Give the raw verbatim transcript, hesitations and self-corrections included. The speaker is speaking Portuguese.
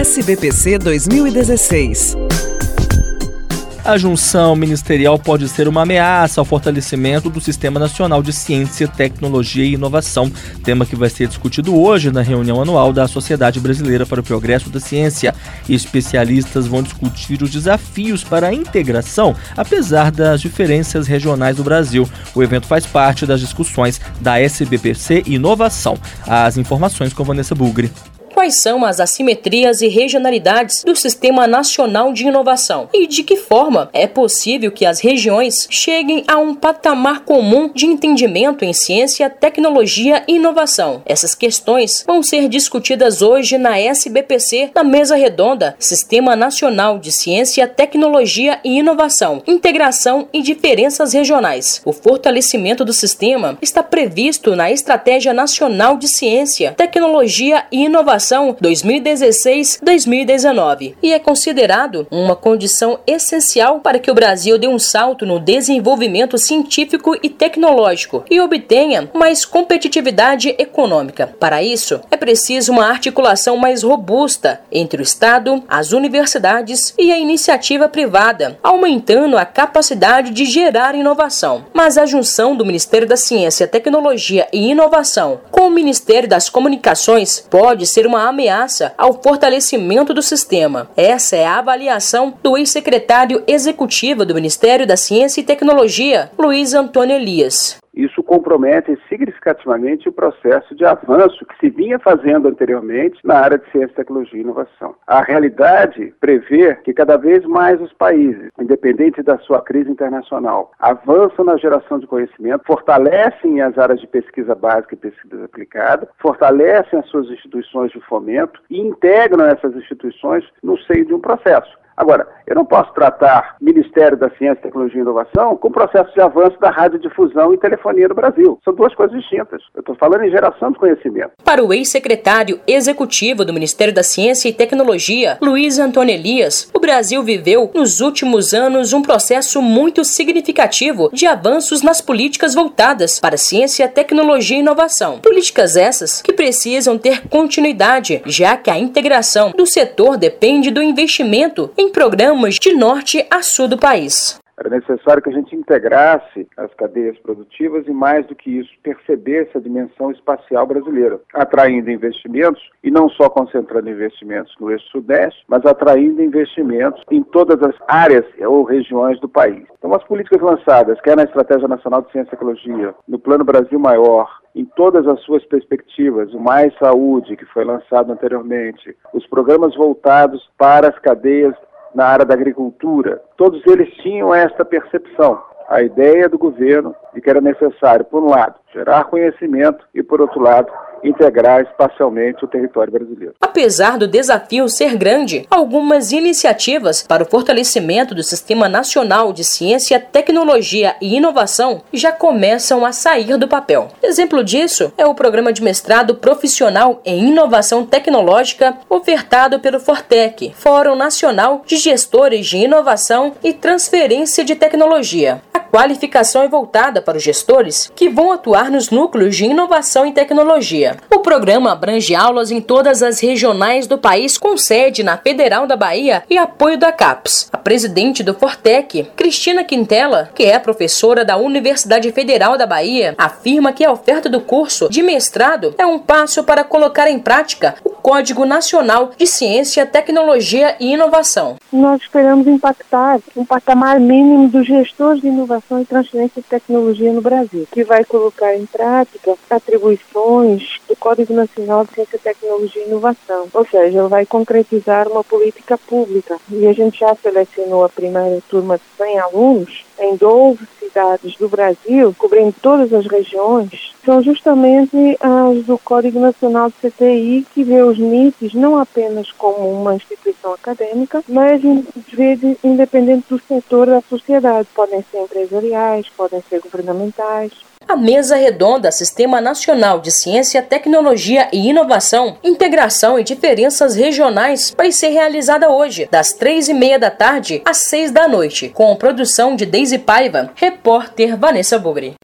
S B P C dois mil e dezesseis. A junção ministerial pode ser uma ameaça ao fortalecimento do Sistema Nacional de Ciência, Tecnologia e Inovação, tema que vai ser discutido hoje na reunião anual da Sociedade Brasileira para o Progresso da Ciência. Especialistas vão discutir os desafios para a integração, apesar das diferenças regionais do Brasil. O evento faz parte das discussões da S B P C Inovação. As informações com Vanessa Bugre. Quais são as assimetrias e regionalidades do Sistema Nacional de Inovação? E de que forma é possível que as regiões cheguem a um patamar comum de entendimento em ciência, tecnologia e inovação? Essas questões vão ser discutidas hoje na S B P C, na mesa redonda Sistema Nacional de Ciência, Tecnologia e Inovação, Integração e Diferenças Regionais. O fortalecimento do sistema está previsto na Estratégia Nacional de Ciência, Tecnologia e Inovação dois mil e dezesseis a dois mil e dezenove e é considerado uma condição essencial para que o Brasil dê um salto no desenvolvimento científico e tecnológico e obtenha mais competitividade econômica. Para isso, é preciso uma articulação mais robusta entre o Estado, as universidades e a iniciativa privada, aumentando a capacidade de gerar inovação. Mas a junção do Ministério da Ciência, Tecnologia e Inovação com o Ministério das Comunicações pode ser uma uma ameaça ao fortalecimento do sistema. Essa é a avaliação do ex-secretário executivo do Ministério da Ciência e Tecnologia, Luiz Antônio Elias. Isso compromete significativamente o processo de avanço que se vinha fazendo anteriormente na área de ciência, tecnologia e inovação. A realidade prevê que cada vez mais os países, independente da sua crise internacional, avançam na geração de conhecimento, fortalecem as áreas de pesquisa básica e pesquisa aplicada, fortalecem as suas instituições de fomento e integram essas instituições no seio de um processo. Agora, eu não posso tratar Ministério da Ciência, Tecnologia e Inovação com o processo de avanço da radiodifusão e telefonia no Brasil. São duas coisas distintas. Eu estou falando em geração de conhecimento. Para o ex-secretário executivo do Ministério da Ciência e Tecnologia, Luiz Antônio Elias, o Brasil viveu nos últimos anos um processo muito significativo de avanços nas políticas voltadas para ciência, tecnologia e inovação. Políticas essas que precisam ter continuidade, já que a integração do setor depende do investimento em programas de norte a sul do país. Era necessário que a gente integrasse as cadeias produtivas e, mais do que isso, percebesse a dimensão espacial brasileira, atraindo investimentos e não só concentrando investimentos no eixo-sudeste, mas atraindo investimentos em todas as áreas ou regiões do país. Então, as políticas lançadas, quer na Estratégia Nacional de Ciência e Tecnologia, no Plano Brasil Maior, em todas as suas perspectivas, o Mais Saúde, que foi lançado anteriormente, os programas voltados para as cadeias na área da agricultura, todos eles tinham esta percepção, a ideia do governo de que era necessário, por um lado, gerar conhecimento e, por outro lado, integrar espacialmente o território brasileiro. Apesar do desafio ser grande, algumas iniciativas para o fortalecimento do Sistema Nacional de Ciência, Tecnologia e Inovação já começam a sair do papel. Exemplo disso é o Programa de Mestrado Profissional em Inovação Tecnológica ofertado pelo Fortec, Fórum Nacional de Gestores de Inovação e Transferência de Tecnologia. A qualificação é voltada para os gestores que vão atuar nos núcleos de inovação e tecnologia. O programa abrange aulas em todas as regionais do país, com sede na Federal da Bahia e apoio da CAPES. A presidente do Fortec, Cristina Quintela, que é professora da Universidade Federal da Bahia, afirma que a oferta do curso de mestrado é um passo para colocar em prática o Código Nacional de Ciência, Tecnologia e Inovação. Nós esperamos impactar um patamar mínimo dos gestores de inovação e transferência de tecnologia no Brasil, que vai colocar em prática atribuições do Código Nacional de Ciência, Tecnologia e Inovação. Ou seja, vai concretizar uma política pública. E a gente já selecionou a primeira turma de cem alunos em doze cidades do Brasil, cobrindo todas as regiões. São justamente as do Código Nacional de C T I, que vê os N I Ts não apenas como uma instituição acadêmica, mas independente do setor da sociedade. Podem ser empresariais, podem ser governamentais. A mesa redonda Sistema Nacional de Ciência, Tecnologia e Inovação, Integração e Diferenças Regionais vai ser realizada hoje, das três e meia da tarde às seis da noite, com produção de Deise Paiva, repórter Vanessa Bugre.